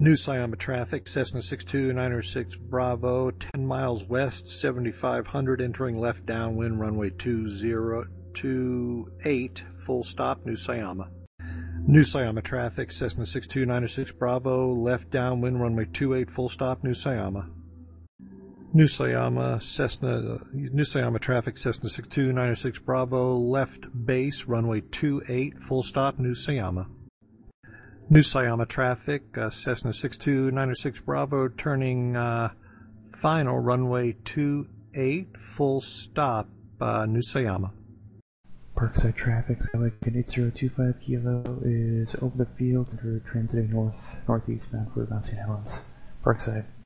New Siama traffic, Cessna 62906 Bravo, 10 miles west, 7500, entering left downwind, runway 2028, full stop, New Siama. New Siama traffic, Cessna 62906 Bravo, left downwind, runway 28, full stop, New Siama. New Siama traffic, Cessna 62906 Bravo, left base, runway 28, full stop, New Siama. New Siama traffic, Cessna 62906 Bravo, turning final, runway 28, full stop, New Siama. Parkside traffic, Skyway 8025 Kilo is over the field and transiting northeastbound for about St. Helens. Parkside.